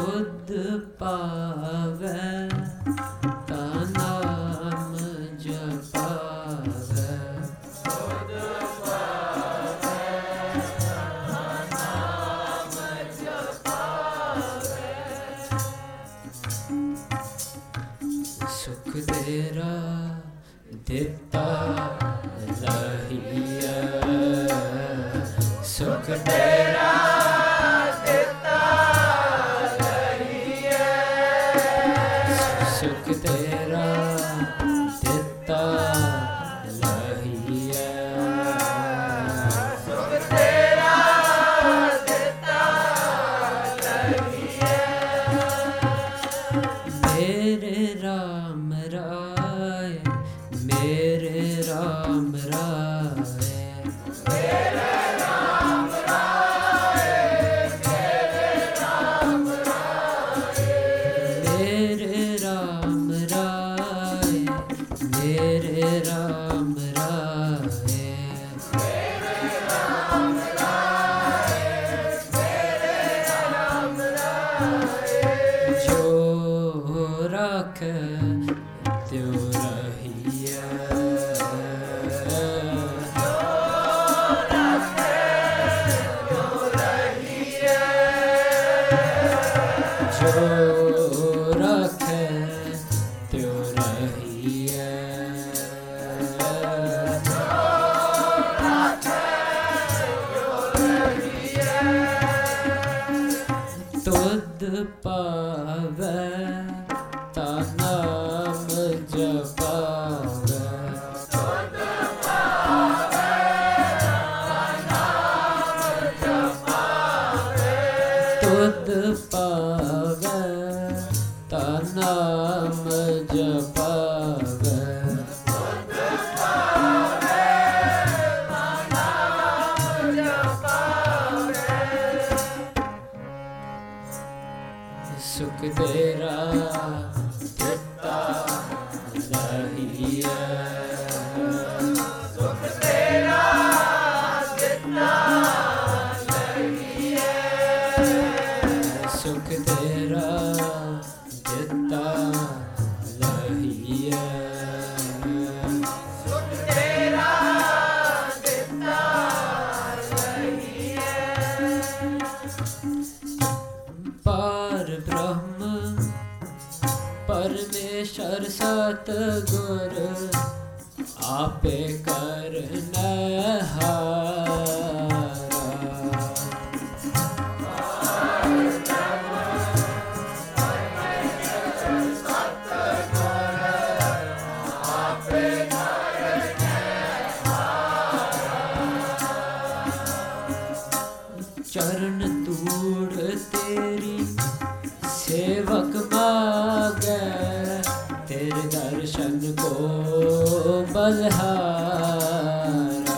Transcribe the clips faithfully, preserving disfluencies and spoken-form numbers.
तुद पावै ता नाम जपावै तुद पावै ता नाम जपावै सुख तेरा दिता लहिया सुख तेरा दिता लहिया सुख तेरा दिता लहिया सुख तेरा दिता लहिया मेरे राम राय मेरे राम राय मेरे राम राय मेरे राम राय मेरे राम राय मेरे राम राय मेरे राम राय मेरे राम राय जो राख त्यो रहिया जो राख त्यो रहिया तुद पावै ता नाम जपावै तुद पावै ता नाम जपावै तुद पावै ता नाम जपावै तुद पावै ता नाम जपावै सुख तेरा दिता लहिया सुख तेरा दिता लहिया सुख तेरा दिता लहिया सुख तेरा दिता लहिया पार ब्रह्म परमेश्वर सतगुर आपे करनहारा चरण तूड़ तेरी सेवक मांगे तेरे दर्शन को बलहारा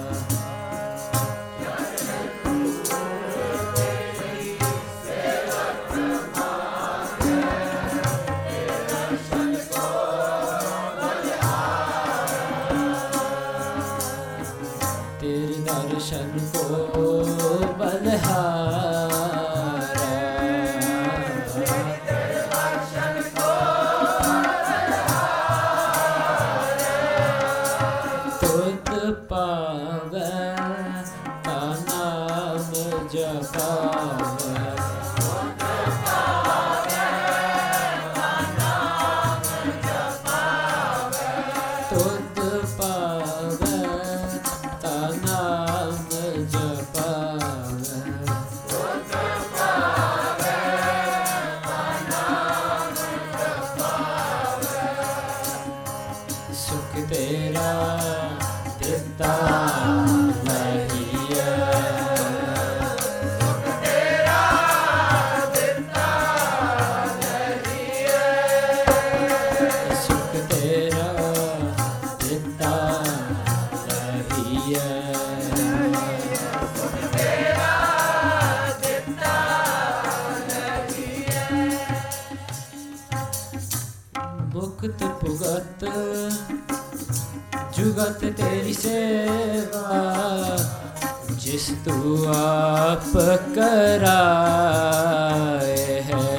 तेरे दर्शन को बलहारा दर्शन को तुद पावै ता नाम जपावै तुद पावै ता नाम जपावै सुख तेरा दिता लहिया तेरा दिता लहिया सुख तेरा दिता लहिया तेरा दिता लहिया मुक्त पुगत जुगत तेरी सेवा जिस तू आप कराए है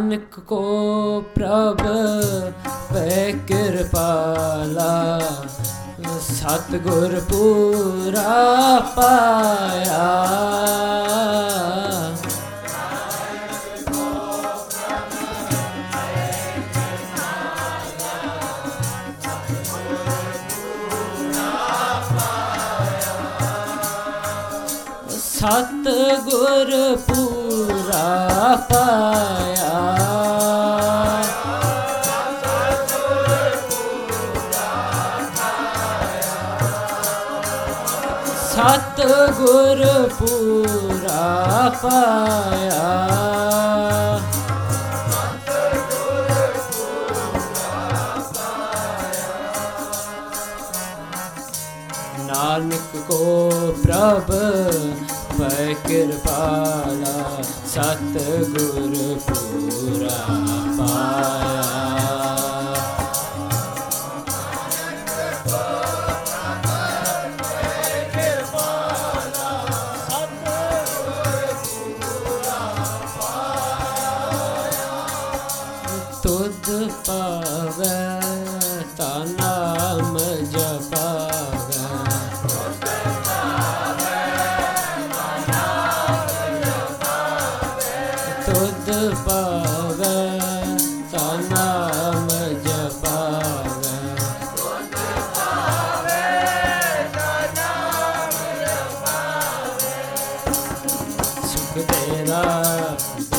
नानक को प्रभ पै कृपाला सतगुर पूरा पाया सतगुर पूरा पाया सतगुर पूरा पाया नानक को प्रभ पै कृपाला सतगुर पूरा पाया तुध पावै ता नाम जपावै तुध पावै ता नाम जपावै सुख तेरा